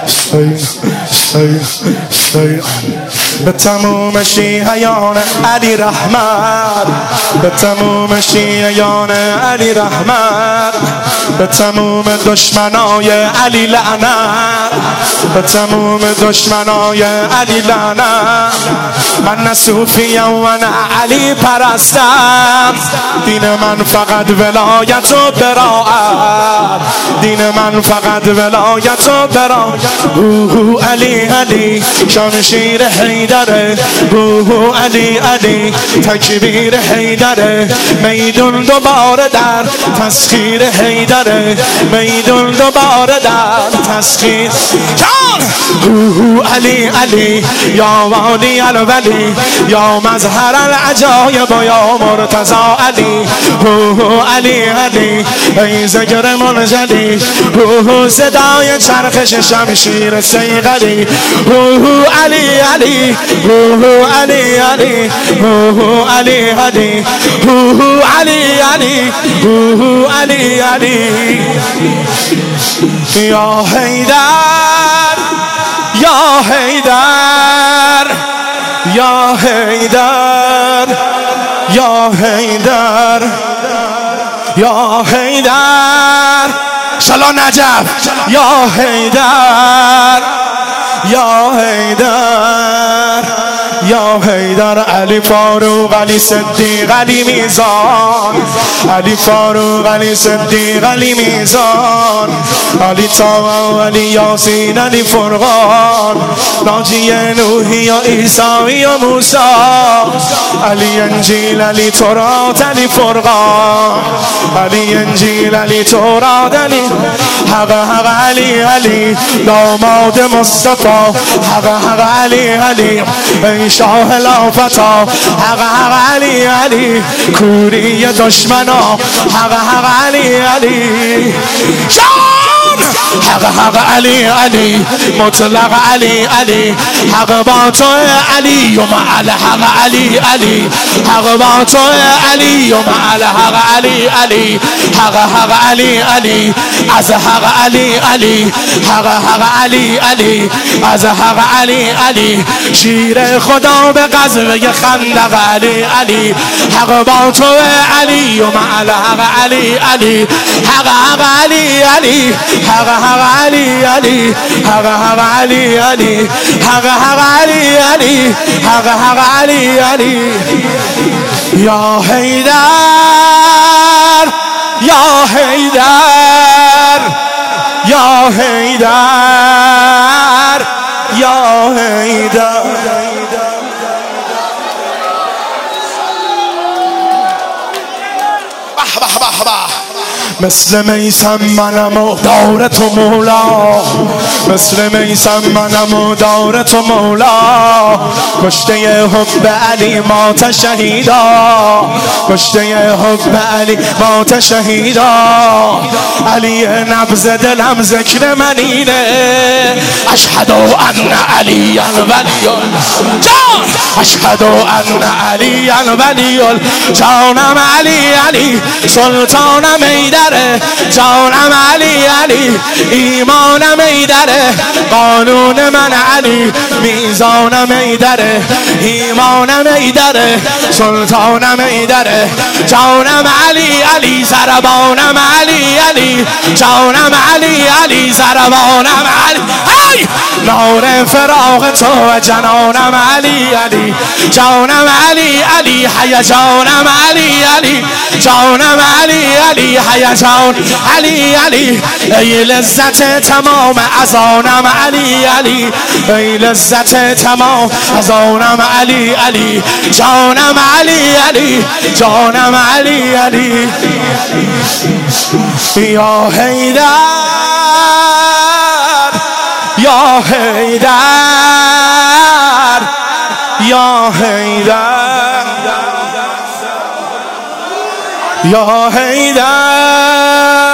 به تموم شیعیان علی رحمت، به تموم شیعیان علی رحمت، به تموم دشمنای علی لعنت، به تموم دشمنای علی لعنت. من نه صوفیم و نه علی پرستم، دین من فقط ولایت و براءت، دین من فقط ولایت و براءت. علی علی شمشیر حیدره، علی علی تکبیر حیدره، میدون دوباره در تسخیر حیدره، میدون دوباره در تسخیر علی علی یا والی الولی یا مظهر العجایب و یا مرتضی علی. علی علی ای ذکر منجلی، صدای چرخش شمشیر صیقلی. علی علی علی علی علی علی علی علی علی علی یا حیدر یا حیدر یا حیدر یا حیدر یا حیدر شلا نجف یا حیدر یا حیدر یا حیدر. علی فاروق علی صدیق علی میزان، علی فاروق علی صدیق علی میزان، علی طه علی یاسین علی فرقان، ناجی نوحی یا عیسی و موسی، علی انجیل علی تورات علی فرقان، علی انجیل علی تورات علی حق حق علی علی داماد مصطفی، حق حق علی علی ای شاه لافتا، حق حق علی علی کوری دشمنا، حق حق علی علی حق حق علی علی مطلق علی علی، حق با تو علی و مع الحق علی علی، حق با تو علی و مع الحق علی علی، حق حق علی علی از حق علی علی، حق حق علی علی از حق علی علی، شیر خدا به غزوه خندق علی علی، حق با تو علی و مع الحق علی علی، حق حق علی علی، حق حق علی علی، حق حق علی علی، حق حق علی علی، حق حق علی علی یا حیدر یا حیدر یا حیدر یا حیدر. مثل میسم منم و دار تو مولا، مثل میسم منم و دار تو مولا، کشته حب علی مات شهیدا، کشته حب علی مات شهیدا. علی نبض دلم ذکر من اینه، اشهد ان علی ولی جان، اشهد ان علی ولی جانم علی علی سلطانم ایدره، جانم علی علی ایمانم ایدره، قانون من علی میزانم ایدره، ایمانم ایدره سلطانم ایدره، جانم علی علی زربانم علی علی، جانم علی علی زربانم علی ای نار فراق تو جنانم علی علی، جانم علی علی هیجانم علی علی، جانم علی علی هیجان علی علی، ای لذت تمام از آنم علی علی، ای لذت تمام از آنم علی علی، جانم علی علی، جانم علی علی یا حیدر یا حیدر یا حیدر یا حیدر